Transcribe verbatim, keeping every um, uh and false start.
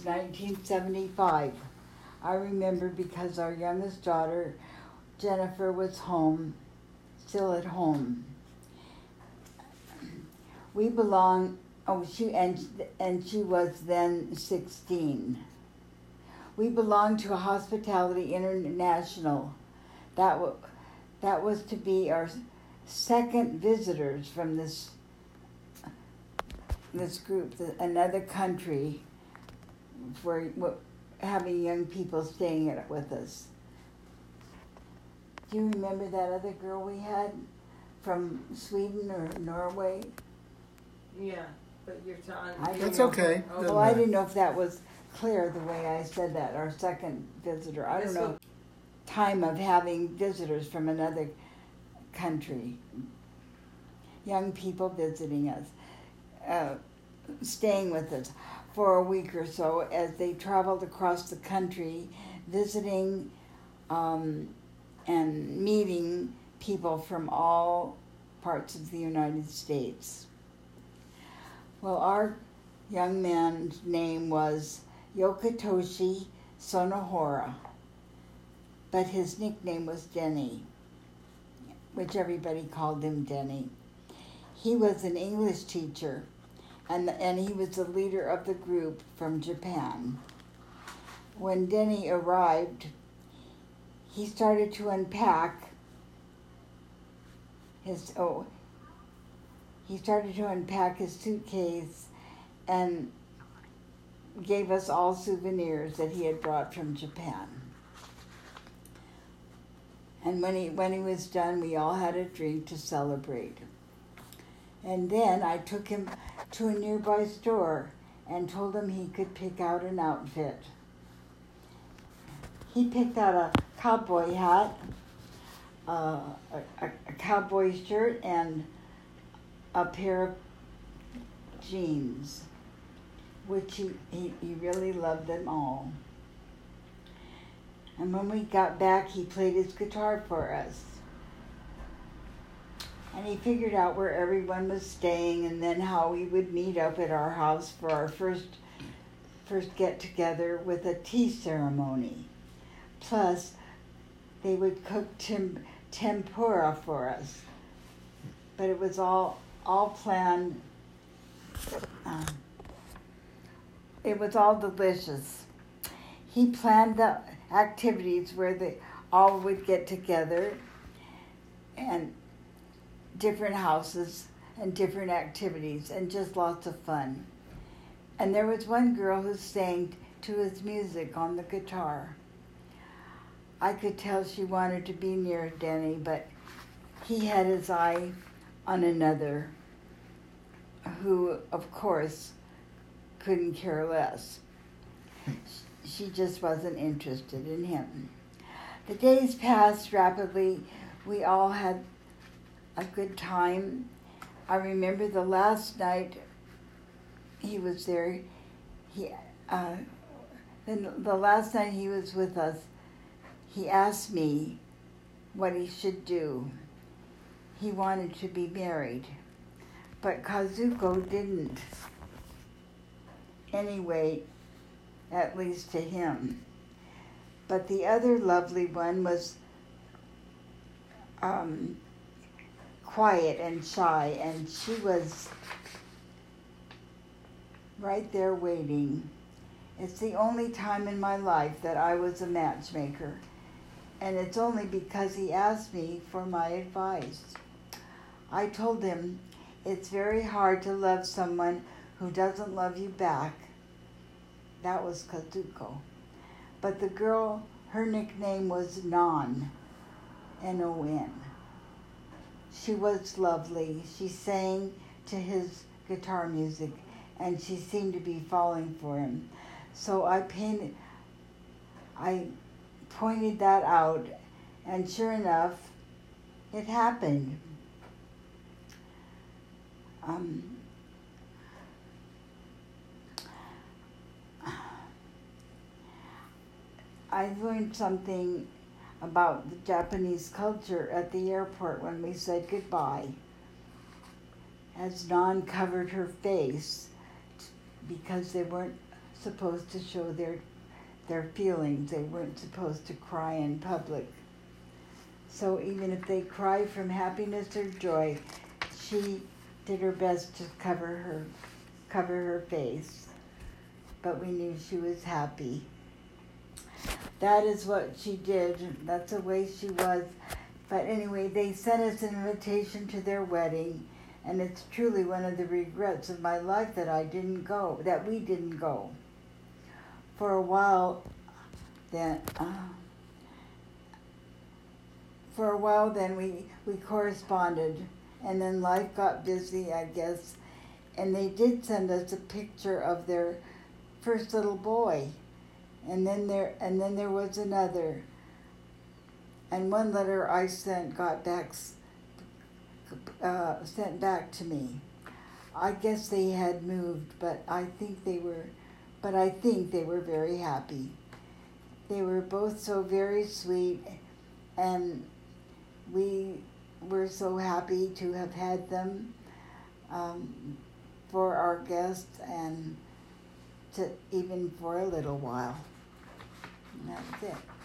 nineteen seventy-five. I remember because our youngest daughter, Jennifer, was home, still at home. We belong, oh, she, and, and she was then sixteen. We belonged to a Hospitality International. That, w- that was to be our second visitors from this this group, another country, for having young people staying with us. Do you remember that other girl we had from Sweden or Norway? Yeah, but you're telling. That's okay. Oh, well, I didn't know if that was clear the way I said that. Our second visitor. I don't know. Time of having visitors from another country. Young people visiting us, uh, staying with us for a week or so as they traveled across the country, visiting um, and meeting people from all parts of the United States. Well, our young man's name was Yokitoshi Sonohara, but his nickname was Denny, which everybody called him Denny. He was an English teacher, and, and he was the leader of the group from Japan. When Denny arrived, he started to unpack his, oh, he started to unpack his suitcase and gave us all souvenirs that he had brought from Japan. And when he, when he was done, we all had a drink to celebrate. And then I took him to a nearby store and told him he could pick out an outfit. He picked out a cowboy hat, uh, a, a cowboy shirt, and a pair of jeans, which he, he, he really loved them all. And when we got back, he played his guitar for us. And he figured out where everyone was staying and then how we would meet up at our house for our first first get-together with a tea ceremony. Plus, they would cook tim- tempura for us. But it was all all planned. Um, it was all delicious. He planned the activities where they all would get together and different houses and different activities and just lots of fun. And there was one girl who sang to his music on the guitar. I could tell she wanted to be near Denny, but he had his eye on another who, of course, couldn't care less. She just wasn't interested in him. The days passed rapidly. We all had a good time. I remember the last night he was there. He, uh, then the last night he was with us, he asked me what he should do. He wanted to be married, but Kazuko didn't. Anyway, at least to him. But the other lovely one was um, quiet and shy, and she was right there waiting. It's the only time in my life that I was a matchmaker, and it's only because he asked me for my advice. I told him it's very hard to love someone who doesn't love you back. That was Kazuko. But the girl, her nickname was Non, N O N. She was lovely. She sang to his guitar music, and she seemed to be falling for him. So I painted, I pointed that out, and sure enough, it happened. Um, I learned something about the Japanese culture at the airport when we said goodbye. As Non covered her face because they weren't supposed to show their their feelings. They weren't supposed to cry in public. So even if they cried from happiness or joy, she did her best to cover her cover her face. But we knew she was happy. That is what she did. That's the way she was. But anyway, they sent us an invitation to their wedding, and it's truly one of the regrets of my life that I didn't go, that we didn't go. For a while, then, uh, for a while then we, we corresponded, and then life got busy, I guess, and they did send us a picture of their first little boy, and then there and then there was another, and one letter I sent got back, uh, sent back to me. I guess they had moved, but I think they were, but I think they were very happy. They were both so very sweet, and we were so happy to have had them um, for our guests and to even for a little while. And that was it.